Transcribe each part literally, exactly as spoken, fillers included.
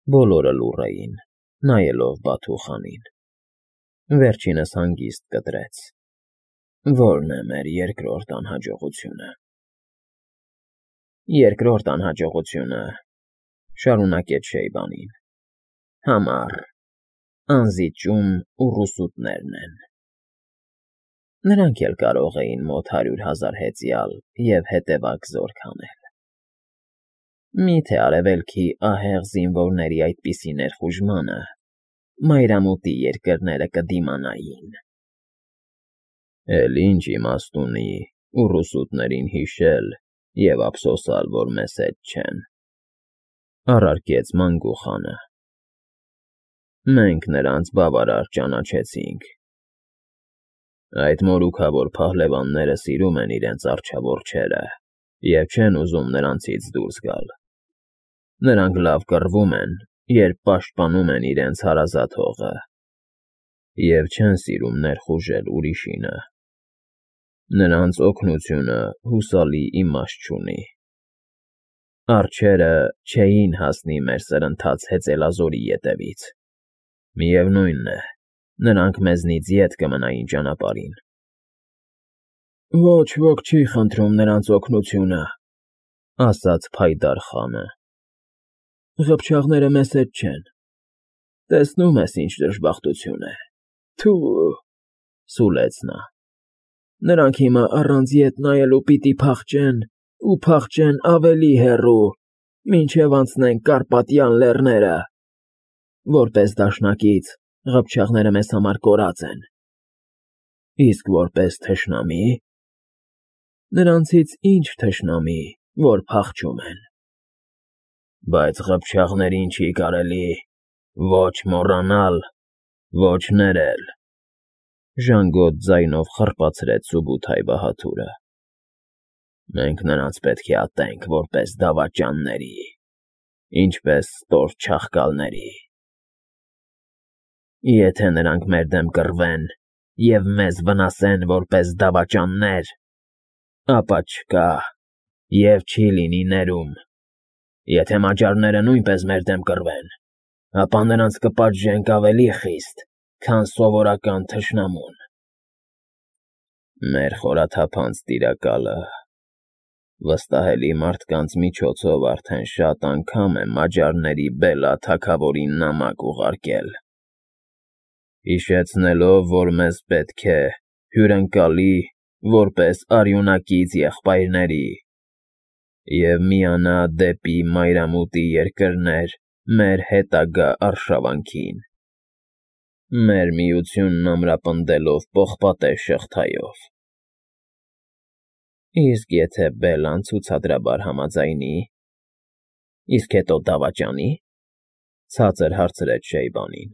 Բոլորը լուռ էին, նայելով Բաթուխանին։ Վերջինս հանգիստ կտրեց. Ո՞րն է մեր երկրորդ անհաջողությունը։ Երկրորդ անհաջողությունը, շարունակեց Շեյբանին, համառ, անզիջում ու ռուսուտներն են։ Նրանք էլ կարող էին մոտ հարյուր հազար հեծյալ և հետևակ զորք հանել։ Մի՞թե Արևելքի ահեղ զինվորների այդպիսի ներխուժմանը մայրամուտի երկրները կդիմանային։ Էլ ինչ իմաստ ունի ու ռուսուտներին հիշել և ափսոսալ, որ մեզ հետ չեն, առարկեց մանկուխանը։ Մենք նրանց բավարար ճանաչեցինք։ Այդ մորուքավոր փահլևանները սիրում են իրենց առջևորջերը և չեն ուզում նրանցից դուրս գալ։ Նրանք լավ կռվում են, երբ պաշտպանում են իրենց հարազատ հողը, և չեն սիրում ներխուժել ուրիշինը։ Նրանց օգնությունը հուսալի իմաստ չունի։ Արջերը չէին հասնի մեր սրընթաց հեծելազորի ետևից։ Միևնույն է, նրանք մեզնից ետ կմնային ճանապարհին։ Ոչ ոք չի խնդրում նրանց օգնությունը, ասաց փայտար խանը։ Ղփչաղները մեզ հետ չեն։ Տեսնում ես, ինչ դժբախտություն է։ Թու, սուլեց նա։ Նրանք հիմա առանց ետ նայելու պիտի փախչեն ու փախչեն ավելի հեռու, մինչև անցնեն Կարպատյան Լեռները։ Որպես դաշնակից, ղփչաղները մեզ համար կորած են։ Իսկ որպես թշնամի… Նրանցից ինչ թշնամի, որ փախչում են։ Բայց ղփչաղներին չի կարելի ոչ մոռանալ, ոչ ներել, ժանգոտ ձայնով խռպացրեց Սուբութայ֊Բահադուրը։ Մենք նրանց պետք է ատենք որպես դավաճանների, ինչպես ստոր չաղկալների։ Եթե նրանք մեր դեմ կռվեն և մեզ վնասեն որպես դավաճաններ, ապա չկա և չի լինի ներում։ Եթե մաջարները նույնպես մեր դեմ կռվեն, ապա նրանց կպատժենք ավելի խիստ, քան սովորական թշնամուն։ Մեր խորաթափանց տիրակալը վստահելի մարդկանց միջոցով արդեն շատ անգամ է մաջարների բելա թագավորին նամակ ուղարկել, հիշեցնելով, որ մեզ պետք է հյուրընկալի որպես արյունակից եղբայրների և միանա դեպի մայրամուտի երկրներ մեր հետագա արշավանքին, մեր միությունն ամրապնդելով պողպատե շղթայով։ Իսկ եթե բելան ցուցադրաբար համաձայնի, իսկ հետո դավաճանի, ցածր հարցրեց Շեյբանին։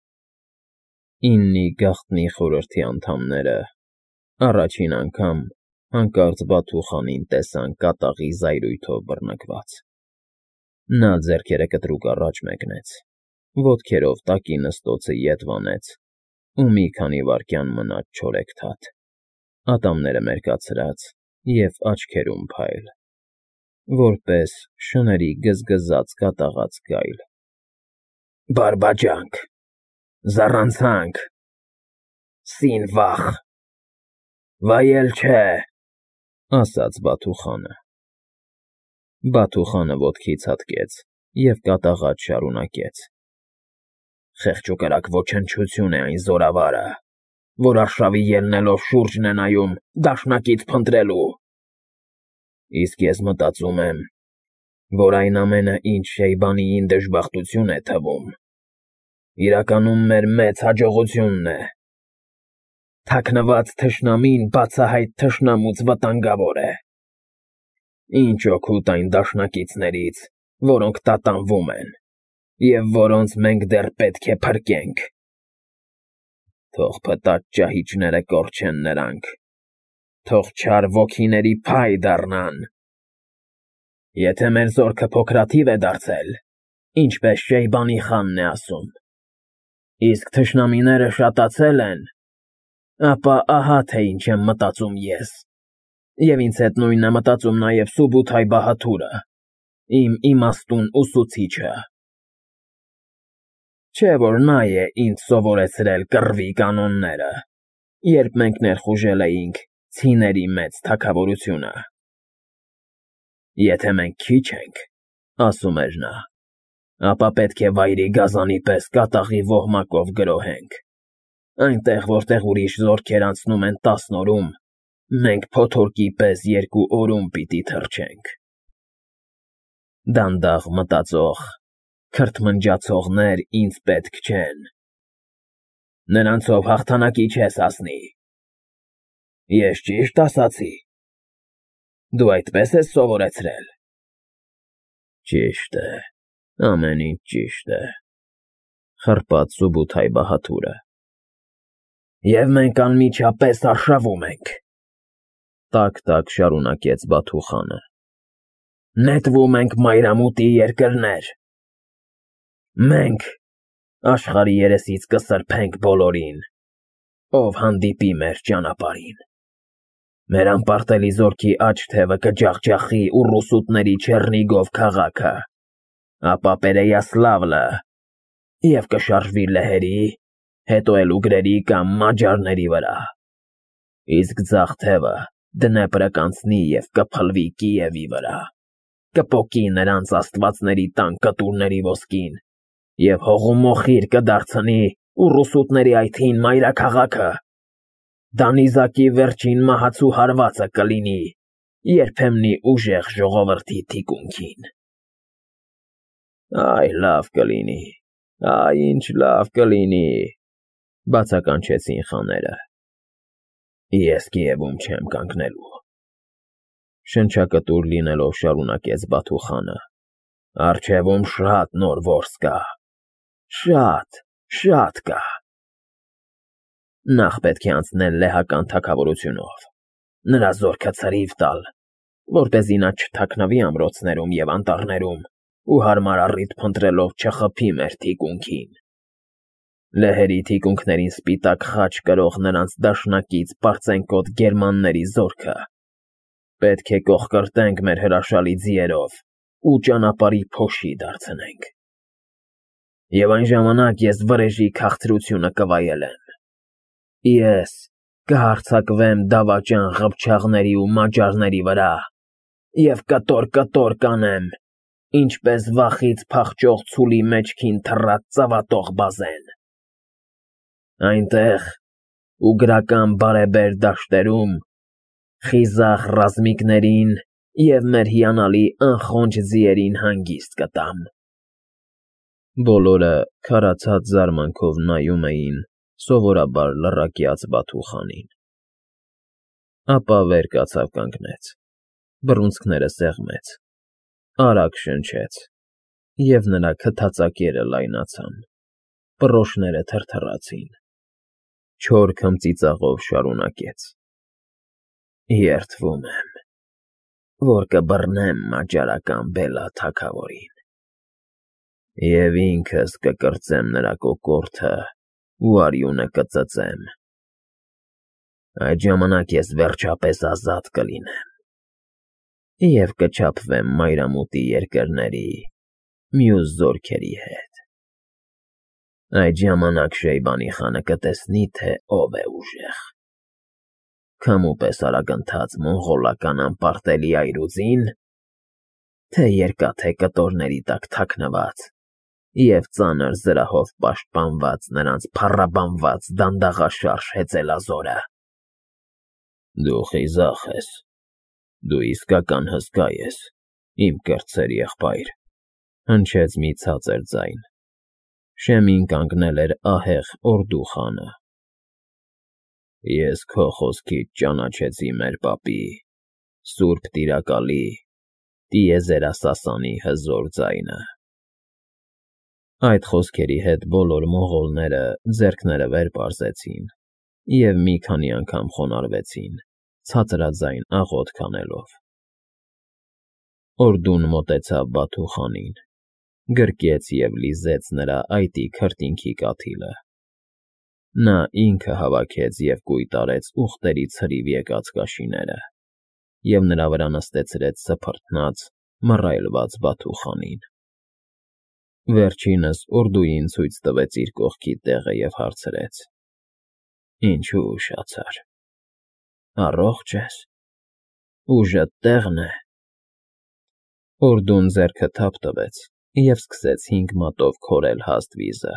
Իննի գաղտնի խորհրդի անդամները առաջին անգամ հանկարծ Բաթուխանին տեսան կատաղի զայրույթով բռնկված։ Նա ձեռքերը կտրուկ առաջ մեկնեց, ոտքերով տակի նստոցը ետ վանեց ու մի քանի վայրկյան մնաց չորեքթաթ, ատամները մերկացրած և աչքերում փայլ, որպես շների գզգզաց կատաղած գայլ։ Բարբաջանք, զառանցանք, սինվախ, վայել չէ, ասաց Բաթուխանը։ Բաթուխանը ոտքից հատկեց և կատաղած շարունակեց. Խեղճ ու կրակ ոչնչություն է այն զորավարը, որ արշավի ելնելով շուրջն է նայում դաշնակից փնտրելու։ Իսկ ես մտածում եմ, որ այն ամենը, ինչ Շեյբանիին դժբախտություն է թվում, իրականում մեր մեծ հաջողությունն է։ Թաքնված թշնամին բացահայտ թշնամուց վտանգավոր է։ Ինչ օգուտ այն դաշնակիցներից, որոնք տատանվում են, և որոնց մենք դեռ պետք է փրկենք։ Թող փտած ճահիճները կորչեն նրանք, թող չար ոգիների փայ դառնան։ Եթե մեր զորքը փոքրաթիվ է դարձել, ինչպես Շեյբանի խանն է ասում, իսկ թշնամիները շատացել են, ապա ահա թե ինչ եմ մտածում ես, և ինձ հետ նույնն է մտածում նաև Սուբութայ֊Բահադուրը, իմ իմաստուն ուսուցիչը։ Չէ որ նա է ինձ սովորեցրել կռվի կանոնները, երբ մենք ներխուժել էինք ցիների մեծ թագավորությունը։ Եթե մենք քիչ ենք, ասում էր նա, ապա պետք է վայրի գազանի պես կատաղի ոհմակով գրոհենք։ Այնտեղ, որտեղ ուրիշ զորքեր անցնում են տասն օրում, մենք փոթորկի պես երկու օրում պիտի թռչենք։ Դանդաղ մտածող, քրթմնջացողներ ինձ պետք չեն։ Նրանցով հաղթանակի չես հասնի։ Ես ճի՞շտ ասացի։ Դու այդպես ես սովորեցրել։ Ճիշտ է, ամեն ինչ ճիշտ է, խրպաց Սուբութայ Բահադուրը։ Եվ մենք անմիջապես արշավում ենք, տակ-տակ շարունակեց Բաթուխանը։ Նետվում ենք մայրամուտի երկրներ։ Մենք աշխարհի երեսից կսրբենք բոլորին, ով հանդիպի մեր ճանապարհին։ Մեր անպարտելի զորքի աջ թևը կջախջախի ու ռուսուտների Չեռնիգով քաղաքը, ապա Պերեյասլավլը, և կշարժվի լեհերի, հետո էլ ուգրերի կամ մաջարների վրա։ Իսկ ձախ թևը Դնեպրը կանցնի և կփլվի Կիևի վրա, կպոկի նրանց աստվածների տան կտուրների ոսկին և հողու մոխիր կդարձնի ու ռուսուտների այթին մայրաքաղաքը։ Դա նիզակի վերջին մահացու հարվածը կլինի երբեմնի ուժեղ ժողովրդի թիկունքին։ Այ լավ կլինի, այ ինչ լավ կլինի, բացականչեցին խաները։ Ես Կիևում չեմ կանգնելու, շնչակտուր լինելով շարունակեց Բաթուխանը։ Առջևում շատ նոր որս կա, շատ, շատ կա։ Նախ պետք է անցնել լեհական թագավորությունով, նրա զորքը ցրիվ տալ, որպեսզի նա չթաքնվի ամրոցներում և անտառներում ու հարմար առիթ փնտրելով չխփի մեր թիկունքին։ Լեհերի թիկունքներին սպիտակ խաչ կրող նրանց դաշնակից պարծենկոտ գերմանների զորքը պետք է կողկրտենք մեր հրաշալի ձիերով ու ճանապարհի փոշի դարձնենք։ Եվ այն ժամանակ ես վրեժի քաղցրությունը կվայելեմ։ Ես կհարձակվեմ դավաճան ղփչաղների ու մաջարների վրա և կտոր֊կտոր կանեմ, ինչպես վախից փախչող ցուլի մեջքին թռած ծավատող բազեն։ Այնտեղ, ուգրական բարեբեր դաշտերում, խիզախ ռազմիկներին և մեր հիանալի անխոնջ ձիերին հանգիստ կտամ։ Բոլորը քարացած զարմանքով նայում էին սովորաբար լռակյաց Բաթուխանին։ Ապա վեր կացավ կանգնեց, բռունցքները սեղմեց, արագ շնչեց, և նրա քթածակերը լայնացան, պռոշները թրթռացին, չոր քմծիծաղով շարունակեց. Երդվում եմ, որ կբռնեմ մաջարական բելա թագավորին, և ինքս կկրծեմ նրա կոկորդը ու արյունը կծծեմ։ Այդ ժամանակ ես վերջապես ազատ կլինեմ և կչափվեմ մայրամուտի երկրների մյուս զորքերի հետ։ Այդ ժամանակ Շեյբանի խանը կտեսնի, թե ով է ուժեղ. քամու պես արագընթաց մոնղոլական անպարտելի այրուձին, թե երկաթե կտորների տակ թաքնված և ծանր զրահով պաշտպանված նրանց փառաբանված դանդաղաշարժ հեծելազորը։ Դու խիզախ ես, դու իսկական հսկա ես, իմ կրտսեր եղբայր, հնչեց մի ցածր ձայն։ Շեմին կանգնել էր ահեղ Օրդու խանը։ Ես քո խոսքից ճանաչեցի մեր պապի, սուրբ տիրակալի, տիեզերասասանի հզոր ձայնը։ Այդ խոսքերի հետ բոլոր մոնղոլները ձեռքները վեր պարզեցին և մի քանի անգամ խոնարհվեցին, ցածրաձայն աղոթք անելով։ Օրդուն մոտեցավ Բաթուխանին, գրկեց և լիզեց նրա այտի քրտինքի կաթիլը։ Նա ինքը հավաքեց և կույտ արեց ուղտերի ցրիվ եկած կաշիները և նրա վրա նստեցրեց սփռթնած, մռայլված Բաթուխանին։ Վերջինս Օրդուին ցույց տվեց իր կողքի տեղը և հարցրեց. Ինչու ուշացար, առողջ ես, ուժդ տեղն է… Օրդուն ձեռքը թափ տվեց և սկսեց հինգ մատով քորել հաստ վիզը։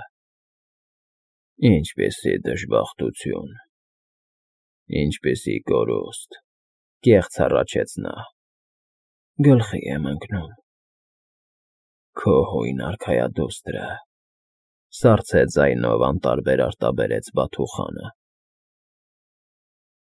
Ինչպիսի դժբախտություն, ինչպիսի կորուստ, կեղծ հառաչեց նա, գլխի եմ ընկնում… Քո հույն արքայադուստրը,֊ սառցե ձայնով անտարբեր արտաբերեց Բաթուխանը։